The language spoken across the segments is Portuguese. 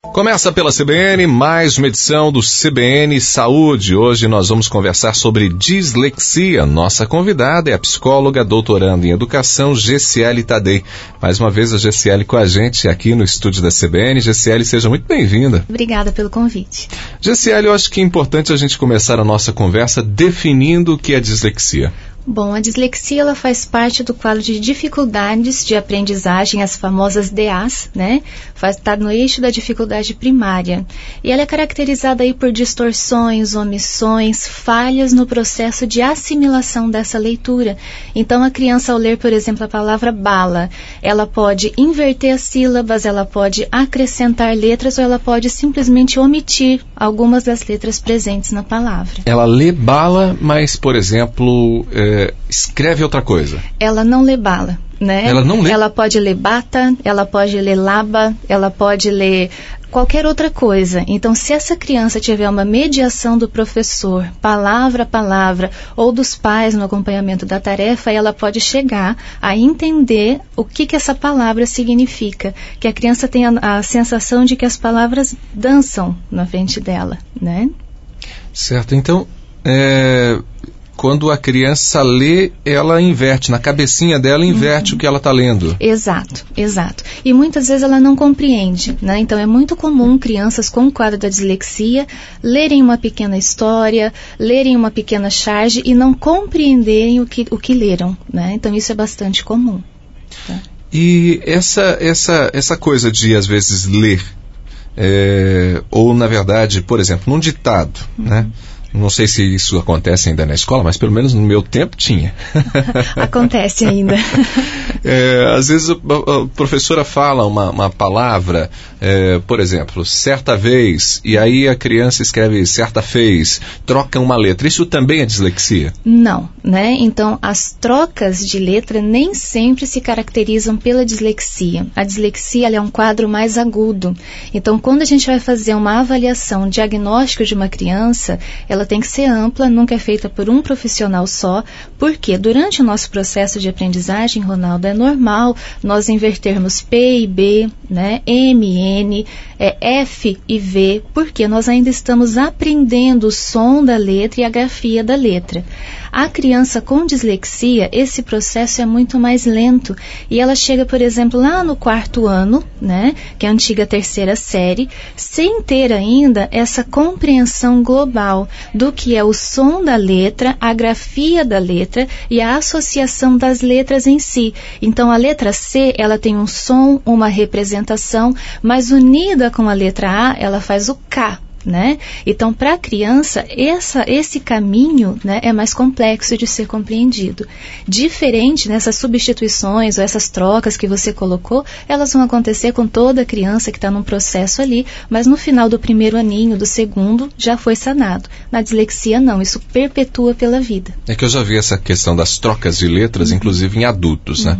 Começa pela CBN, mais uma edição do CBN Saúde. Hoje nós vamos conversar sobre dislexia. Nossa convidada é a psicóloga doutoranda em educação, Gessiele Tadei. Mais uma vez a Gessiele com a gente aqui no estúdio da CBN. Gessiele, seja muito bem-vinda. Obrigada pelo convite. Gessiele, eu acho que é importante a gente começar a nossa conversa definindo o que é dislexia. Bom, a dislexia ela faz parte do quadro de dificuldades de aprendizagem, as famosas DAs, né? Está no eixo da dificuldade primária. E ela é caracterizada aí por distorções, omissões, falhas no processo de assimilação dessa leitura. Então, a criança, ao ler, por exemplo, a palavra bala, ela pode inverter as sílabas, ela pode acrescentar letras ou ela pode simplesmente omitir algumas das letras presentes na palavra. Ela lê bala, mas, por exemplo, escreve outra coisa. Ela não lê bala, né? Ela não lê? Ela pode ler bata, ela pode ler laba, ela pode ler qualquer outra coisa. Então, se essa criança tiver uma mediação do professor, palavra a palavra, ou dos pais no acompanhamento da tarefa, ela pode chegar a entender o que essa palavra significa. Que a criança tenha a sensação de que as palavras dançam na frente dela, né? Certo, então, quando a criança lê, ela inverte, na cabecinha dela inverte o que ela está lendo. Exato, exato. E muitas vezes ela não compreende, né? Então é muito comum crianças com o quadro da dislexia lerem uma pequena história, lerem uma pequena charge e não compreenderem o que leram, né? Então isso é bastante comum. Tá? E essa coisa de, às vezes, ler, ou, na verdade, por exemplo, num ditado, né? Não sei se isso acontece ainda na escola, mas pelo menos no meu tempo tinha. Acontece ainda. Às vezes a professora fala uma palavra, por exemplo, certa vez, e aí a criança escreve certa fez, troca uma letra. Isso também é dislexia? Não, né? Então, as trocas de letra nem sempre se caracterizam pela dislexia. A dislexia ela é um quadro mais agudo. Então, quando a gente vai fazer uma avaliação, um diagnóstico de uma criança, ela tem que ser ampla, nunca é feita por um profissional só, porque durante o nosso processo de aprendizagem, Ronaldo, é normal nós invertermos P e B, né, M e N, F e V, porque nós ainda estamos aprendendo o som da letra e a grafia da letra. A criança com dislexia, esse processo é muito mais lento e ela chega, por exemplo, lá no 4º ano, né, que é a antiga 3ª série, sem ter ainda essa compreensão global do que é o som da letra, a grafia da letra e a associação das letras em si. Então, a letra C, ela tem um som, uma representação, mas unida com a letra A, ela faz o K. Né? Então, para a criança, esse caminho, né, é mais complexo de ser compreendido. Diferente nessas substituições ou essas trocas que você colocou, elas vão acontecer com toda criança que está num processo ali, mas no final do 1º aninho, do 2º, já foi sanado. Na dislexia, não. Isso perpetua pela vida. É que eu já vi essa questão das trocas de letras, inclusive em adultos, né?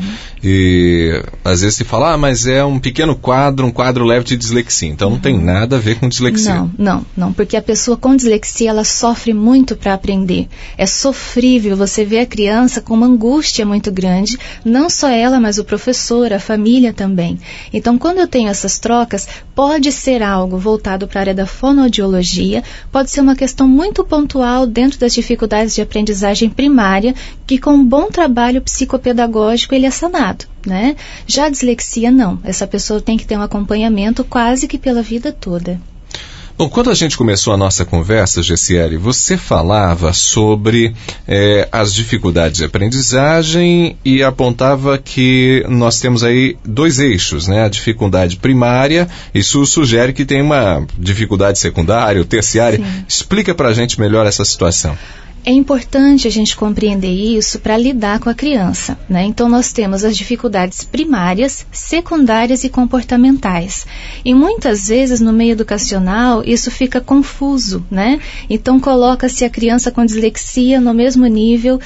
E às vezes se fala, mas é um pequeno quadro, um quadro leve de dislexia. Então, não tem nada a ver com dislexia. Não, porque a pessoa com dislexia, ela sofre muito para aprender. É sofrível, você vê a criança com uma angústia muito grande, não só ela, mas o professor, a família também. Então, quando eu tenho essas trocas, pode ser algo voltado para a área da fonoaudiologia, pode ser uma questão muito pontual dentro das dificuldades de aprendizagem primária, que com um bom trabalho psicopedagógico ele é sanado. Né? Já a dislexia, não. Essa pessoa tem que ter um acompanhamento quase que pela vida toda. Bom, quando a gente começou a nossa conversa, Gessiele, você falava sobre as dificuldades de aprendizagem e apontava que nós temos aí 2 eixos, né? A dificuldade primária, isso sugere que tem uma dificuldade secundária ou terciária. Sim. Explica pra gente melhor essa situação. É importante a gente compreender isso para lidar com a criança, né? Então, nós temos as dificuldades primárias, secundárias e comportamentais. E muitas vezes, no meio educacional, isso fica confuso, né? Então, coloca-se a criança com dislexia no mesmo nível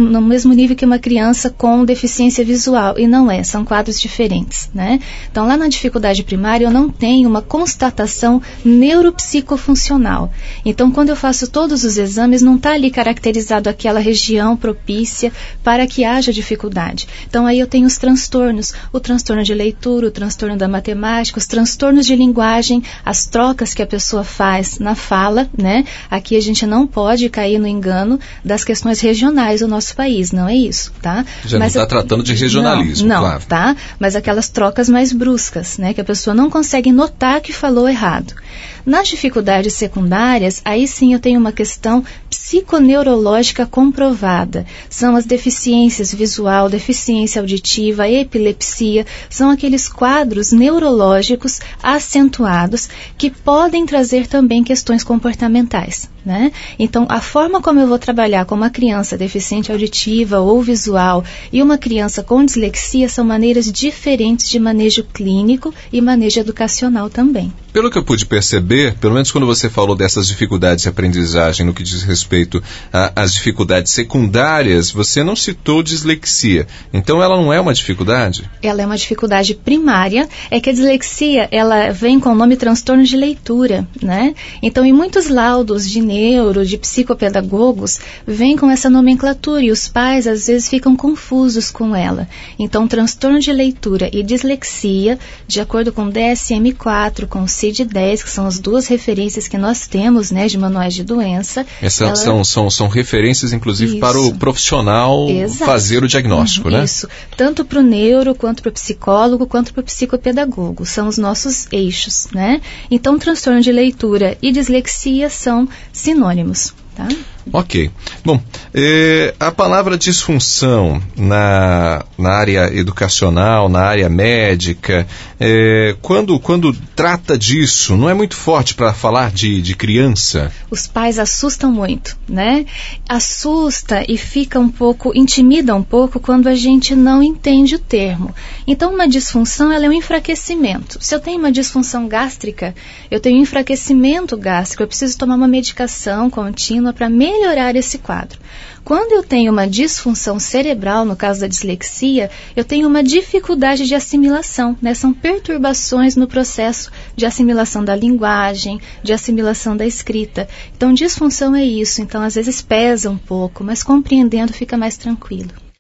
que uma criança com deficiência visual. E não é, são quadros diferentes, né? Então, lá na dificuldade primária, eu não tenho uma constatação neuropsicofuncional. Então, quando eu faço todos os exames, não está ali caracterizado caracterizado aquela região propícia para que haja dificuldade. Então aí eu tenho os transtornos, o transtorno de leitura, o transtorno da matemática, os transtornos de linguagem, as trocas que a pessoa faz na fala, né? Aqui a gente não pode cair no engano das questões regionais do nosso país, não é isso, tá? Já não está tratando de regionalismo, não, claro. Tá? Mas aquelas trocas mais bruscas, né? Que a pessoa não consegue notar que falou errado. Nas dificuldades secundárias, aí sim eu tenho uma questão psiconeurológica comprovada. São as deficiências visual, deficiência auditiva, epilepsia, são aqueles quadros neurológicos acentuados que podem trazer também questões comportamentais, né? Então, a forma como eu vou trabalhar com uma criança deficiente auditiva ou visual e uma criança com dislexia são maneiras diferentes de manejo clínico e manejo educacional também. Pelo que eu pude perceber, pelo menos quando você falou dessas dificuldades de aprendizagem no que diz respeito às dificuldades secundárias, você não citou dislexia. Então ela não é uma dificuldade? Ela é uma dificuldade primária, é que a dislexia, ela vem com o nome transtorno de leitura, né? Então em muitos laudos de neuro, de psicopedagogos, vem com essa nomenclatura e os pais às vezes ficam confusos com ela. Então transtorno de leitura e dislexia, de acordo com o DSM-4, com o CID-10, que são as duas referências que nós temos, né, de manuais de doença. Essas são referências, inclusive, para o profissional fazer o diagnóstico, né? Isso. Tanto para o neuro, quanto para o psicólogo, quanto para o psicopedagogo. São os nossos eixos, né? Então, transtorno de leitura e dislexia são sinônimos, tá? Ok. Bom, a palavra disfunção na área educacional, na área médica, quando trata disso, não é muito forte para falar de criança? Os pais assustam muito, né? Assusta e fica um pouco, intimida um pouco quando a gente não entende o termo. Então, uma disfunção, ela é um enfraquecimento. Se eu tenho uma disfunção gástrica, eu tenho um enfraquecimento gástrico, eu preciso tomar uma medicação contínua para melhorar esse quadro. Quando eu tenho uma disfunção cerebral, no caso da dislexia, eu tenho uma dificuldade de assimilação, né? São perturbações no processo de assimilação da linguagem, de assimilação da escrita. Então, disfunção é isso. Então, às vezes pesa um pouco, mas compreendendo fica mais tranquilo.